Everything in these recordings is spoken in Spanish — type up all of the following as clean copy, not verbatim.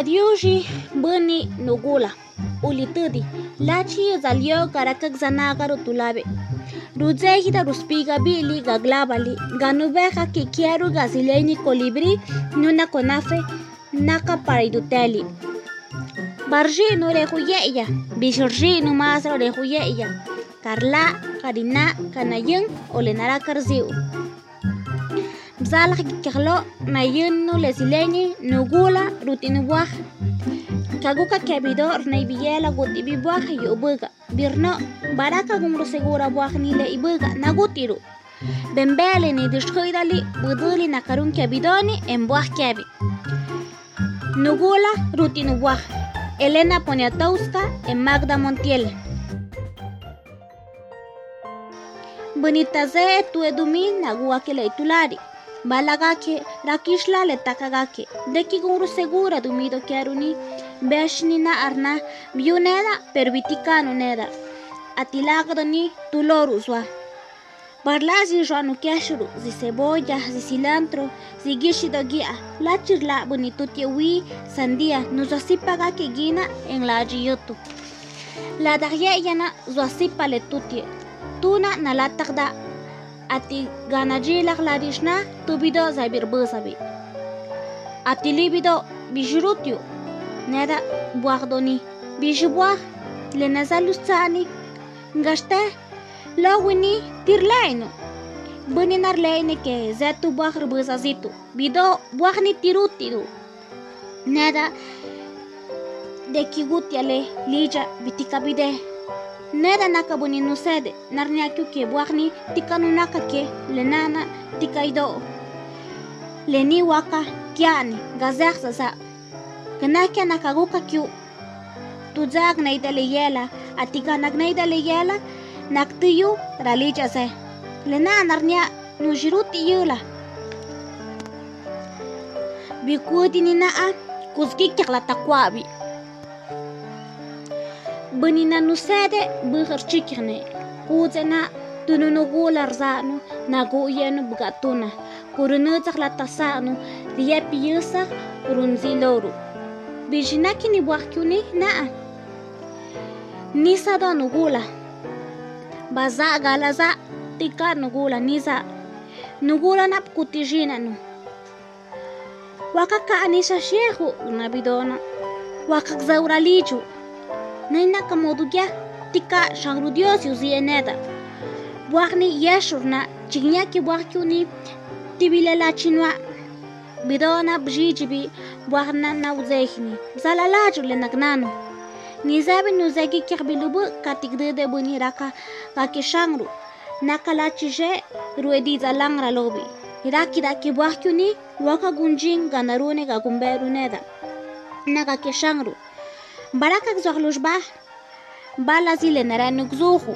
Adiushi bani nugula ulitudi lachi zalio karakak zanagaro tulabe ruzehida ruspiga bili gaglabali ganubeja que quiero gasileni colibri nuna conafe naka pariduteli barji no rejuyeya bishorji no más rejuyeya Carla Karina Kanayun olenara karziu Bzalak kiklo nayun no lesileni nugula rutinubuaj Kaguka kebidor na ibiyela guti bibuaj yubuga birno baraka gumro segura buaj ni le ibuga nagutiru bembele ni dishkoidali buduli nakarun kebidoni en buaj kebi Nugula rutinubuaj Elena Poniatowska en Magda Montiel Bonitaze tu edumi naguake le itulari balagake rakishla le takagake deki guru segura dumido kiaruni beshnina arna biuneda pervitikanu neda atilagdoni tuloruswa barlazi janu keshuru zi cebolla zi cilantro zi gishidogia la chirla bonitutiewi sandia nuzasipagake gina en la jiyotu la daryeyana zwasipa le tutie tuna nalatagda ati ganajilak ladishna tubido zabir busabi ati libido bijurutyu neda buagdoni bijubuag le nazalusani ngashte lawini tirleino buni narleine ke zetu buag busazitu bido buagni tirutidu neda de kigutiale lija bitikabide Neda nakabuni nusede narniakyu ke buagni tikanunaka ke lenana tikaido leni waka kiani gazersa sa kanakia nakaguka kyu tuzag naidale yela atika nagnaidalle yela naktiyu ralicha se lena narnia nujiruti yula bikudini naa kuzkik la takwabi Bunina nusede buhar chikirne kuzena tununugula rzanu naguyenu bugatuna kurunuzak la tasanu riyepi yusak runziloru bijinaki ni buakyuni naa nisa do nugula baza galaza tika nugula nisa nugula nap kutijinanu wakaka anisha shehu nabidona wakak zauraliju Naina kamodugia tika shangrudios yuzieneda buagni yeshurna chignyaki buakyuni tibile la chinwa bidona bjijibi buagna nauzehni zalalaju le nagnano nizabe nuzegi kirbilubu katigde de buniraka kakishangru nakala chije ruedi zalangra lobi iraki daki buakyuni waka gunjin ganarune gagumberu neda naga kishangru Barakak zohlushbah balazile naranukzuhu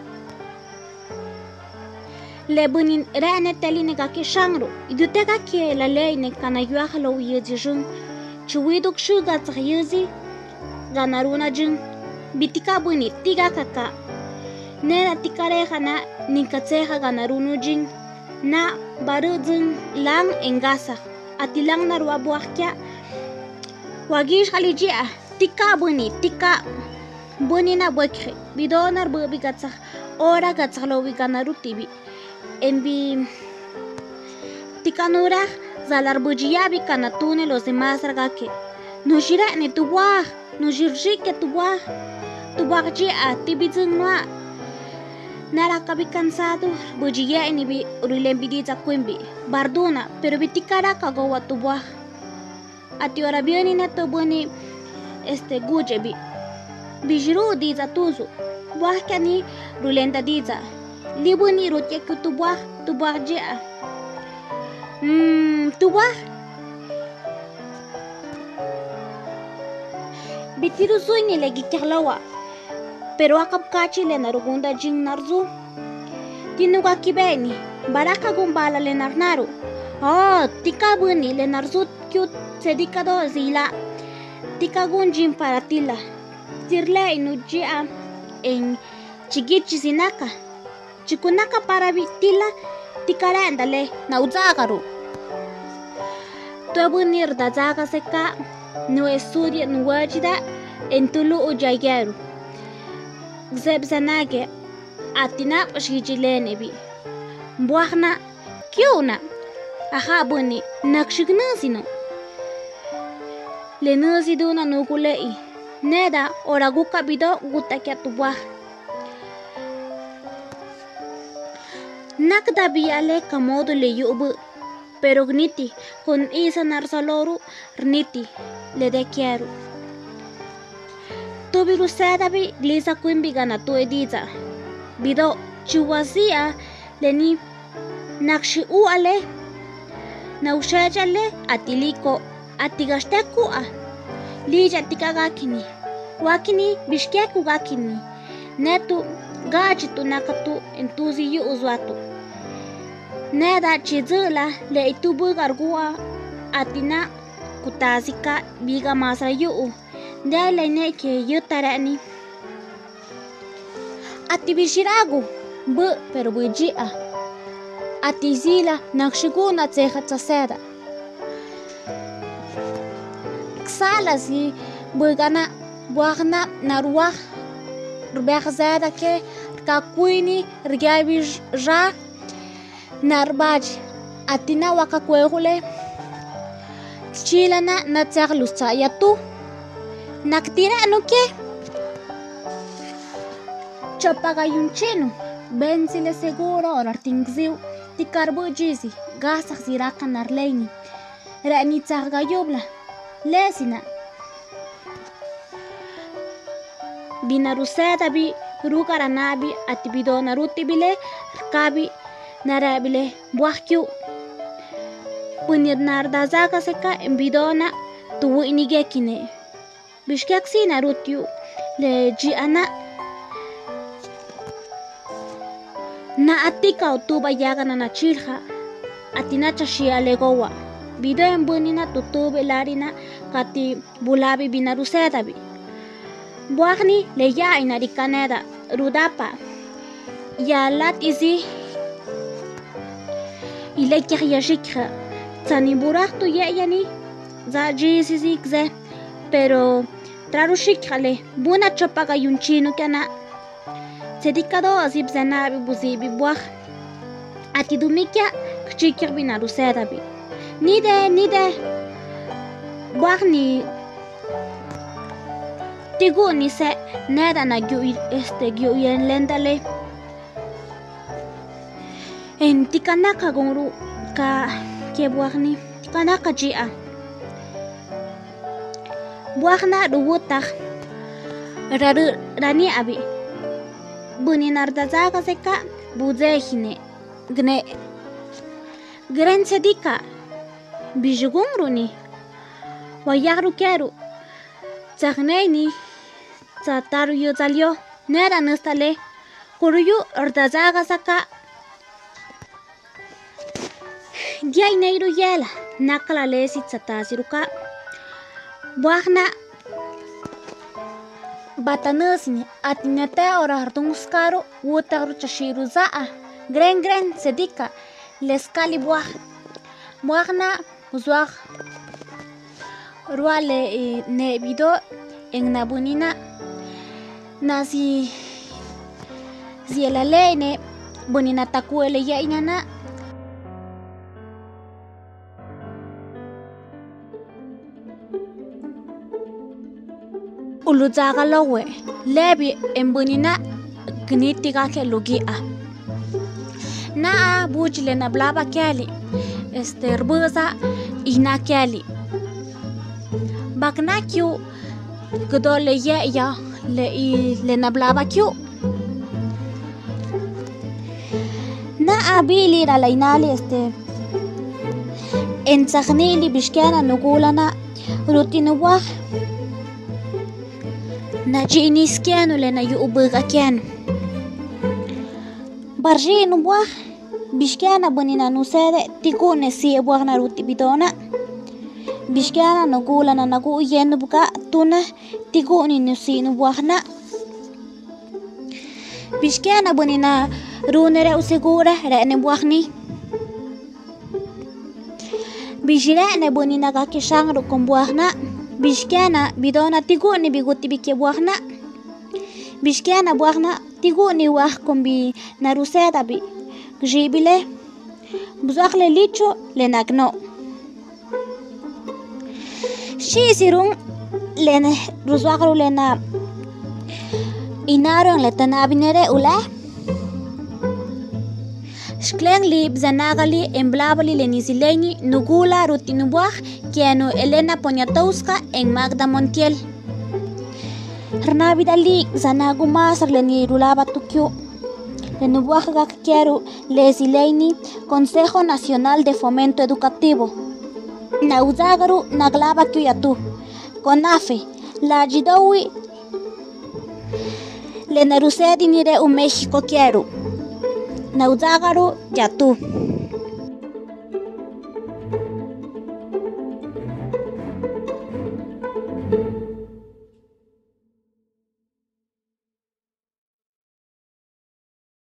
lebunin rane teline gake shangru idutega ke la leine kana yuahlo yejijun chuiduk shuga tsyezi ganaruna jin bitika buni tiga kaka nera tikareja na ninkatseja ganarunu jin na barudun lang engasa atilang narwa buahkya wagish halijia tika buni na bokre bidonar bobi gatsah ora gatsahlowi ganaru tibi enbi tika nura zalar bujiyabi kanatune los demás ragake nushira ne tuwa nushirjike tuwa ji a tibi zungwa nara kabi cansado bujiya enibi urulembi za kwembi barduna pero bitikara kagowa tuwa ati ora bioni na tobuni gujebi bijiru diza tuzu buahkani rulenda diza libuni rutye kutubuah jea tubuah bitiru suini legi kihlawa pero akap kachi le narugunda jing narzu tinuga kibeni baraka gumbala le narnaru tika buni le narzu kyut sedikado zila Tika gunjin para tila tirle inujia en chigichi sinaka chikunaka para vitila tikarandale na uzagaru Tuabunir da zaga seka no estudia no wajida en tulu ujayaru zebzanage atina shijilene bi buahna kiuna aha buni nakshignasino le nasiduna no kulei neda ora gukabido gutakyatubwa nakda biale kamodo le yubu pero gniti con isa narsaloru rniti le de quiero tubiru sadabi lisa quimbi gana tu ediza bido chuwazia leni nakshi uale naushajale atiliko atigashtekua lija tikagakini wakini bishkeku gakini netu gajitu nakatu entuzi yu uzwatu neda chizula le itubu gargua atina kutazika biga masra yu dele ne ke yutarani ati bishiragu bu pero bujia ati zila nakshiguna tseha tsaseda ksala si bugana buagna narwa rbex zada ke kakuini rgabi ja narbaj atina wakakwehule chilana na tsaglusa yatu naktira anuke chapaga yuncheno benzile seguro orartingziu tikarbu jizi gasak ziraka narleini rani tsaga yobla lesina binaruseta bi rukaranabi atibidona rutibile kabi narabile buahkyu punir nardazaka seka embidona tuwu inigekine bishkeksi narutyu le jiana na atika utuba yagana na chilha atina chashia legowa bido embunina tutube larina kati bulabi binaruseta bi buahni le ya inarikaneda rudapa yalat izi ilekir yashikha tani buraktu yani za jisi ze pero trarushikale buna chapaga yunchino kana sedikado azib zanabi buzibi buah atidumikia kchikir binaruseta bi nide buahni tigu ni se neda na gyu yen lendale en tikanaka gongru ka ke buahni tikanaka jia buahna duwutak rani abi buni nardazaga seka buzehine gne gren sedika bijugumru ni wayagru keru tsagneni tsataru yozalio nera nustale kuruyu ordazaga saka dia ineiru yela nakala lesi tsatasiruka buahna batanusni atinete ora hardunguskaru wutaru chashiru zaa gren sedika leskali buahna uzwag ruale nebido en nabunina nasi zielalene bunina takuele ya inana uluzaga lowe lebi embunina gnitiga ke lugia na bujile na blaba kali rbuza ina kali bakna kyu gdole ya le na blaba kyu na abili la inali entsakhnili bishkana nugulana rutinu wah najini skianu le na yubuga kianu barjinu wah bishkana bunina nusede tikune si buagna ruti bidona bishkana nugulana nagu yenu buka tuna tikuni nusinu buagna bishkana bunina runere usegura rene buagni bijirane bunina kakishangru con buagna Bishkiana bidona tiguni biguti bike buagna. Bishkiana buagna tiguni wah kombi naruseda bi. Gjibile buzakle licho le nagno. Shisirun lene ruswakru lena inaron le tanabinere ula. Shkleng lib zanagali emblabali lenisileni nugula rutinubuaj kienu Elena Poniatowska en Magda Montiel. Rnavidali zanagu masar leni rulaba tukyo. Lenubuaj quiero lesileni Consejo Nacional de Fomento Educativo. Nauzagaru naglaba kyuyatu. Conafe la jidowi le narusedi nire u México quiero. Nauzagaru yatu.